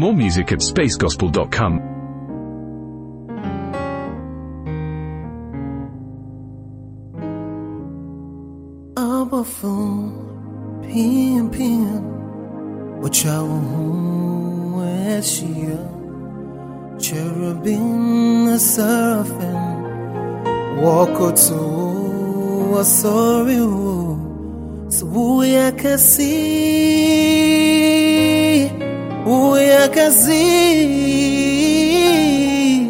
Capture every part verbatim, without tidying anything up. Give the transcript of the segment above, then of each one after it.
More music at space gospel dot com. Abafo, pim pim, wachawu eshia, cherubim seraphim, wakoto asori, so we can see, we can see,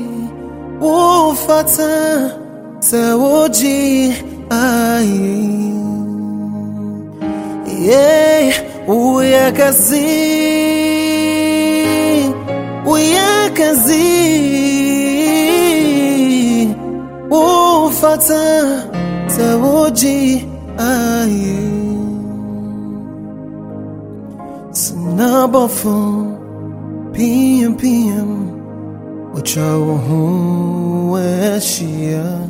ufata sewoji ai. Yeah, we are kazi, we are kazi. Oh, fata tawoji aye. Snabafo, P M P M, wachawo hu eshia,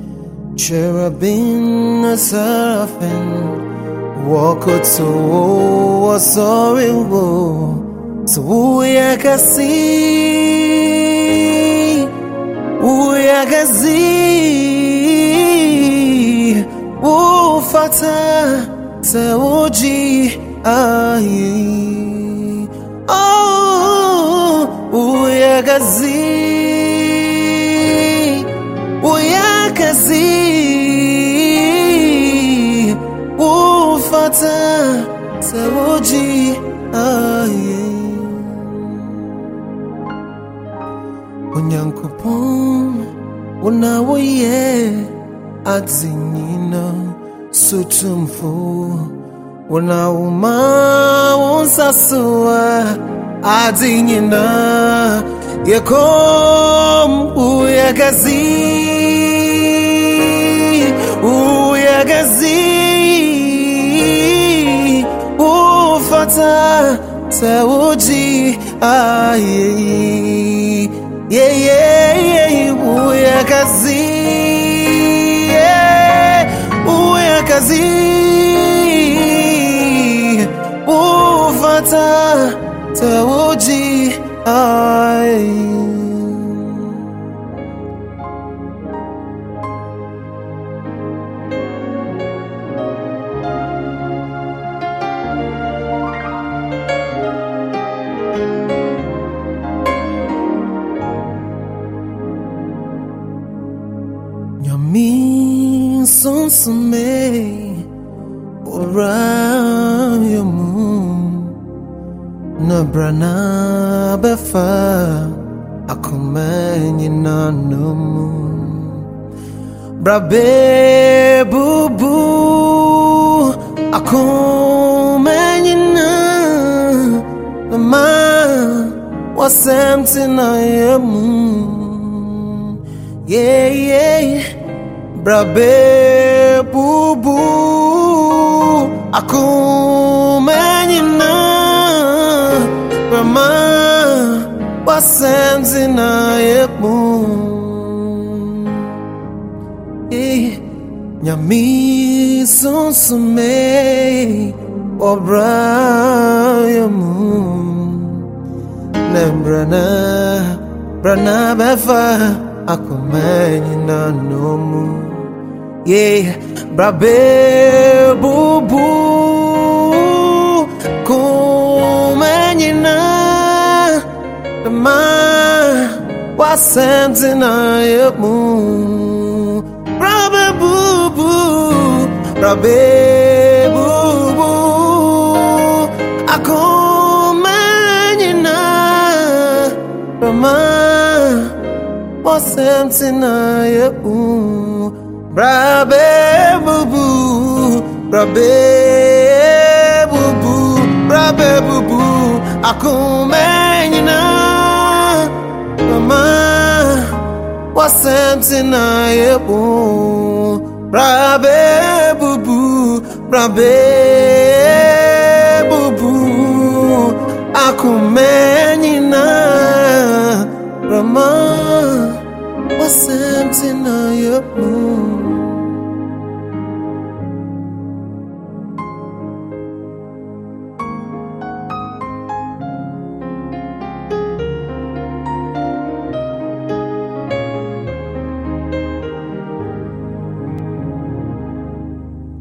cherubim seraphim. Walk out so sorry, so we are can see, we are can see, oh fata, sewoji aye, oh, we are can see, we are can see. Fata sewoji aye Onyankopon unawoye adzinyina sutumfu unawuma wonsasua adzinyina yekom uyagazi uyagazi fata sewoji aye yeah yeah yeah uya kazi yeah uya kazi u fata sewoji aye. Yami sonsume orayamu nabrana befa akumenyi nanumu brabe bubu akumenyi na ma wasemti na yemu yeah yeah brabe bubu akumenyina brama wasenzi na yepu eh nyami sonsume obrayamu nembrana brana befa akumenyina nomu yeah brabe bubu kumenyina ma wasenzi na yemu brabe bubu brabe bubu akumenyina ma wasemti na yepu brabe bubu brabe bubu brabe bubu akumenyina mama wasemti na yepu brabe bubu brabe bubu akumenyina Rama wasemti na yepu.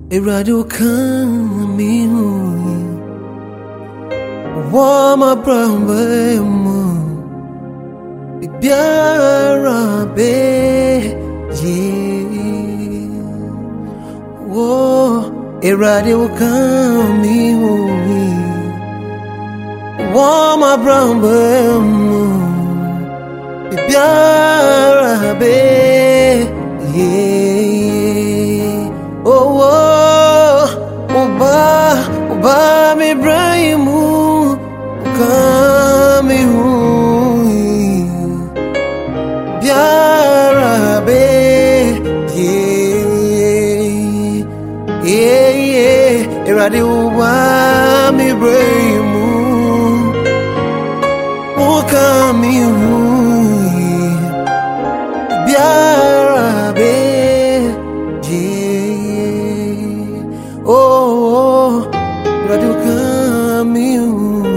Erado kami hui Wama bramba mo Biara be yeah Wo Erado kami hui Wama bramba mo Biara be yeah Oh oh Oba Oba mi braimu Kami hui Biara be yeah yeah yeah Erade Oba mi braimu Kami hui Biara be yeah oh Erade kami hui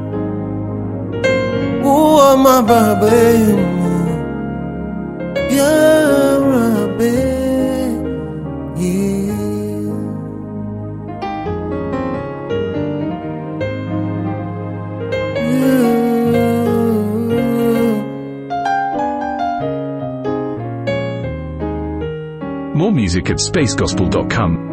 Oh my baby Biara be yeah More music at space gospel dot com.